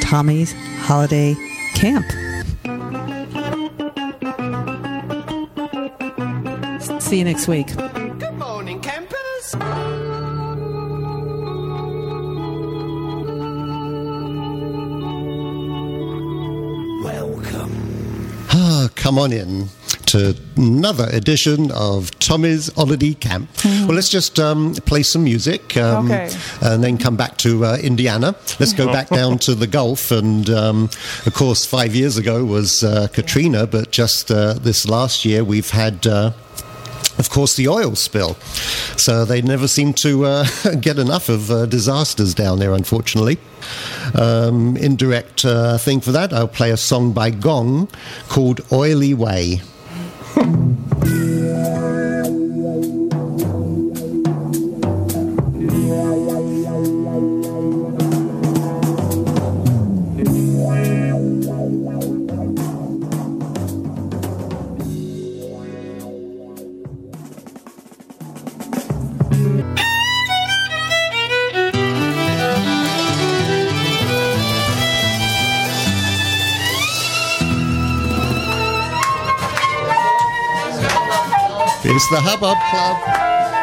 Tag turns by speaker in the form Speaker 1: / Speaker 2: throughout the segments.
Speaker 1: Tommy's Holiday Camp. See you next week.
Speaker 2: Good morning, campers.
Speaker 3: Come on in to another edition of Tommy's Holiday Camp. Well, let's just play some music and then come back to Indiana. Let's go back down to the Gulf. And, of course, 5 years ago was Katrina, but just this last year we've had... of course, the oil spill. So they never seem to get enough of disasters down there, unfortunately. Indirect thing for that, I'll play a song by Gong called Oily Way. It's the Hubbub Club.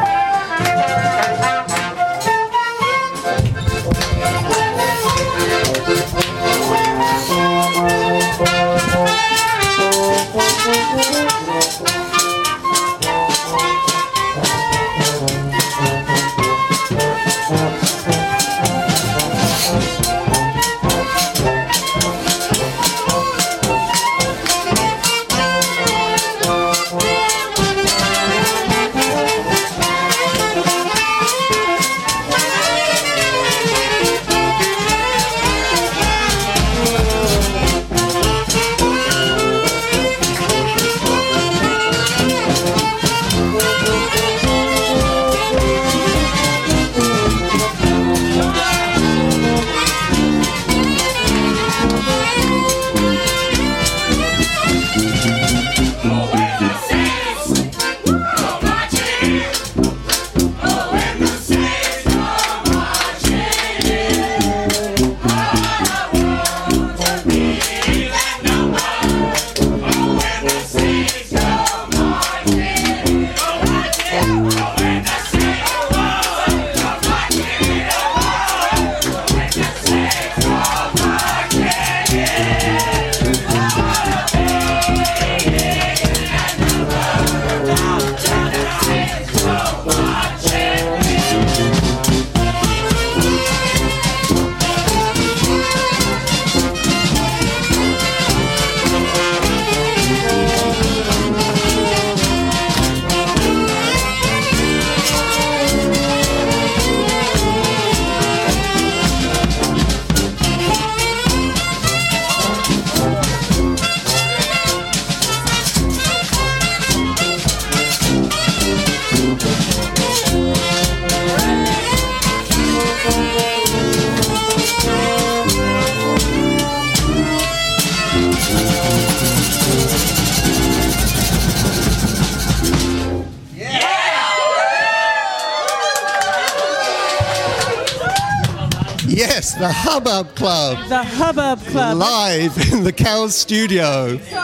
Speaker 3: Yes, the Hubbub Club.
Speaker 1: The Hubbub Club.
Speaker 3: Live in the Cows studio.
Speaker 4: So,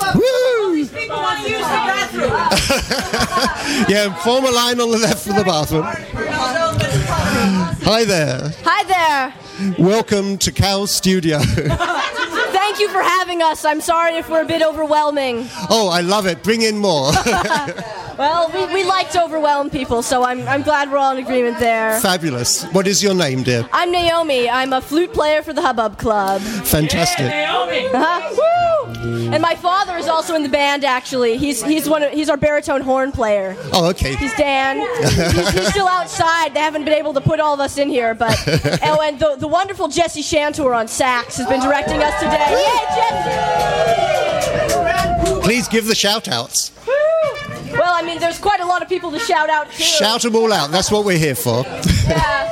Speaker 4: all these people want to use the bathroom.
Speaker 3: Yeah, form a line on the left for the bathroom. Hi there.
Speaker 5: Hi there.
Speaker 3: Welcome to Cows studio.
Speaker 5: Thank you for having us. I'm sorry if we're a bit overwhelming.
Speaker 3: Oh, I love it. Bring in more.
Speaker 5: Well, we like to overwhelm people, so I'm glad we're all in agreement there.
Speaker 3: Fabulous. What is your name, dear?
Speaker 5: I'm Naomi. I'm a flute player for the Hubbub Club.
Speaker 3: Fantastic.
Speaker 4: Yeah, Naomi.
Speaker 5: Woo! And my father is also in the band, actually. He's our baritone horn player.
Speaker 3: Oh, okay.
Speaker 5: He's Dan. He's still outside. They haven't been able to put all of us in here, but and the wonderful Jesse Shantor on sax has been directing us today. Yay, Jesse!
Speaker 3: Please give the shout-outs.
Speaker 5: Well, I mean, there's quite a lot of people to shout out to.
Speaker 3: Shout them all out. That's what we're here for.
Speaker 5: Yeah.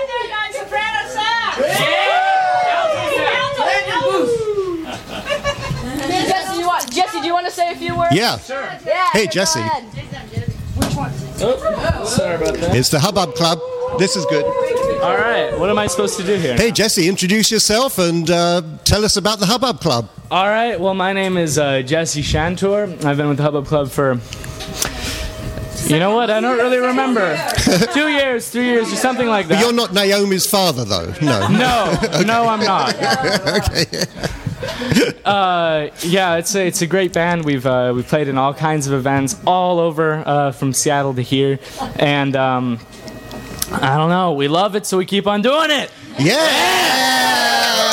Speaker 5: Jesse, do you want to say a few words?
Speaker 3: Yeah.
Speaker 4: Sure.
Speaker 5: Yeah.
Speaker 3: Hey, Jesse.
Speaker 4: Which one? Oh, sorry about that.
Speaker 3: It's the Hubbub Club. This is good.
Speaker 6: All right, what am I supposed to do here?
Speaker 3: Hey, Jesse, introduce yourself and tell us about the Hubbub Club.
Speaker 6: All right, well, my name is Jesse Shantor. I've been with the Hubbub Club for... You know what? I don't really remember. 2 years, 3 years, or something like that.
Speaker 3: But you're not Naomi's father, though. No.
Speaker 6: No, no, I'm not.
Speaker 3: Okay.
Speaker 6: Yeah, it's a great band. We've played in all kinds of events all over from Seattle to here, and I don't know. We love it, so we keep on doing it.
Speaker 3: Yeah!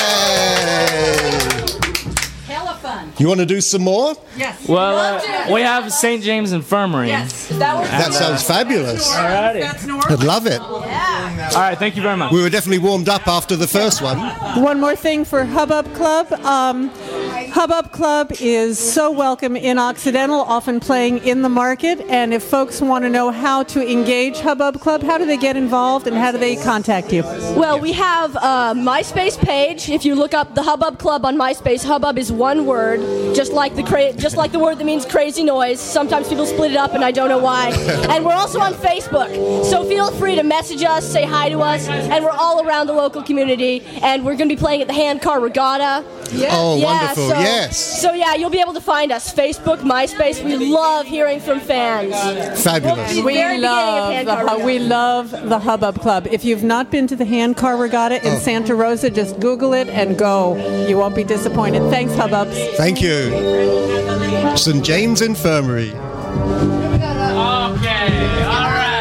Speaker 3: You want to do some more?
Speaker 4: Yes.
Speaker 6: Well, we have St. James Infirmary.
Speaker 4: Yes.
Speaker 3: That sounds fabulous.
Speaker 6: Alrighty.
Speaker 3: I'd love it.
Speaker 6: All right, thank you very much.
Speaker 3: We were definitely warmed up after the first one.
Speaker 1: One more thing for Hubbub Club. Hubbub Club is so welcome in Occidental, often playing in the market. And if folks want to know how to engage Hubbub Club, how do they get involved and how do they contact you?
Speaker 5: Well, we have a MySpace page. If you look up the Hubbub Club on MySpace, Hubbub is one word, just like the word that means crazy noise. Sometimes people split it up, and I don't know why. And we're also on Facebook, so feel free to message us, say hi to us, and we're all around the local community. And we're going to be playing at the Handcar Regatta.
Speaker 3: Oh, wonderful, yes.
Speaker 5: So yeah, you'll be able to find us. Facebook, MySpace. We love hearing from fans.
Speaker 3: Fabulous.
Speaker 1: We love the Hubbub Club. If you've not been to the Handcar Regatta in Santa Rosa, just Google it and go. You won't be disappointed. Thanks, Hubbubs.
Speaker 3: Thank you. St. James Infirmary.
Speaker 6: Okay, all right.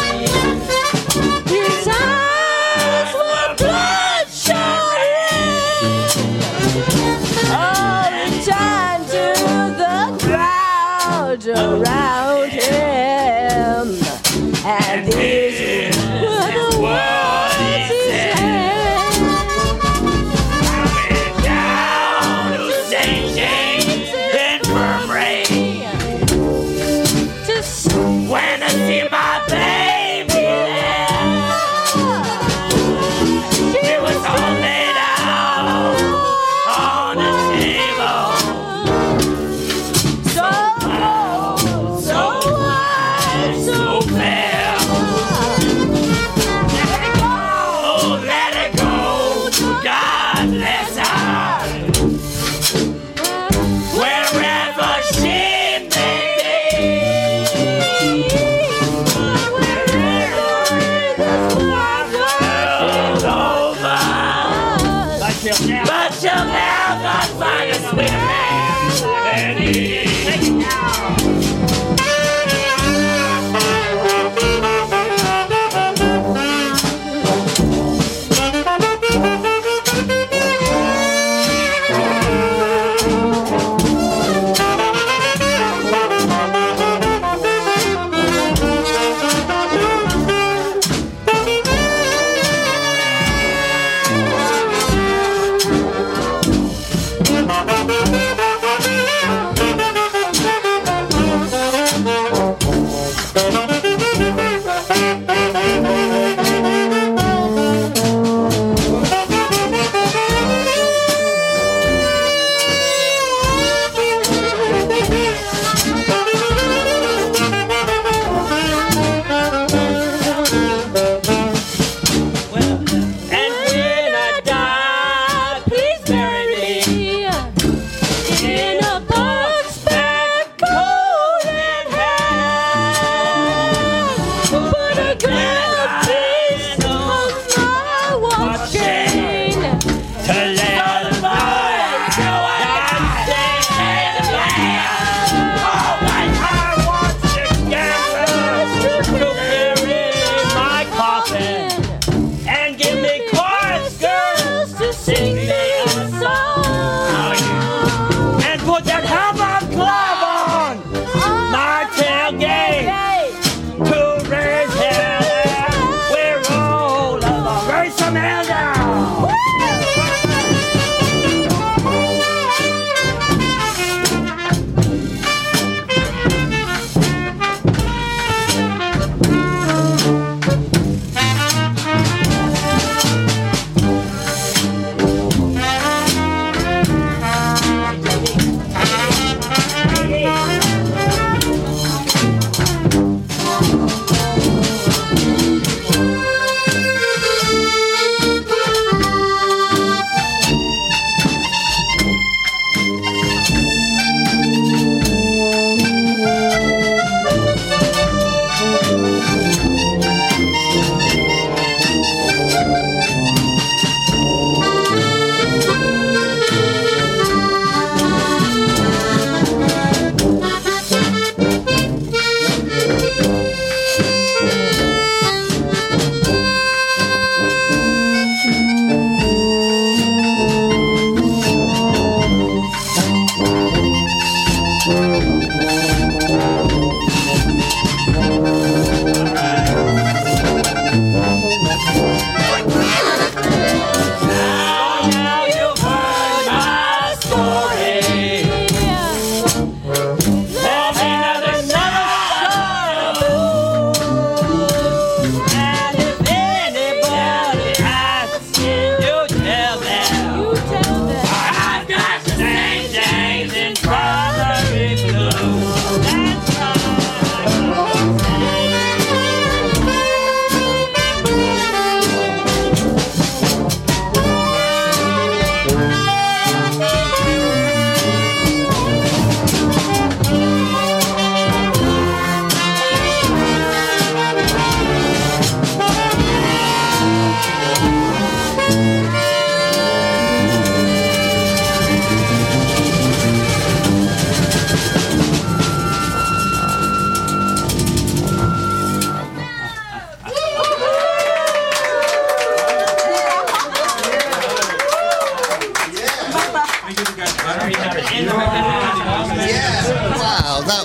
Speaker 5: His eyes were bloodshot.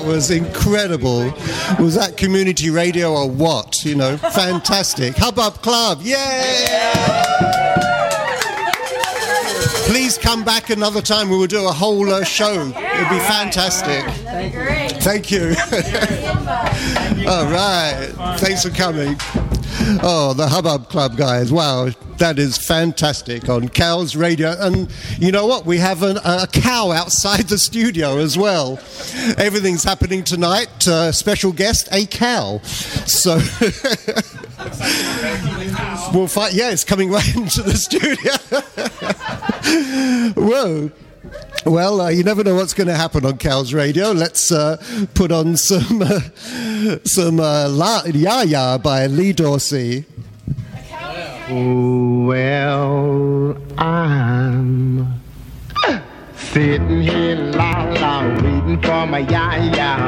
Speaker 3: was incredible. Was that community radio or what? You know, fantastic. Hubbub Club, yay! Please come back another time. We will do a whole show. It'll be fantastic. Thank you. All right. Thanks for coming. Oh, the Hubbub Club guys. Wow, that is fantastic on Cal's Radio. And you know what? We have a cow outside the studio as well. Everything's happening tonight. Special guest, a cow. So we'll find. Yeah, it's coming right into the studio. Whoa. Well, you never know what's going to happen on Cal's Radio. Let's put on some Ya Ya by Lee Dorsey.
Speaker 7: Well, I'm sitting here la la waiting for my ya ya.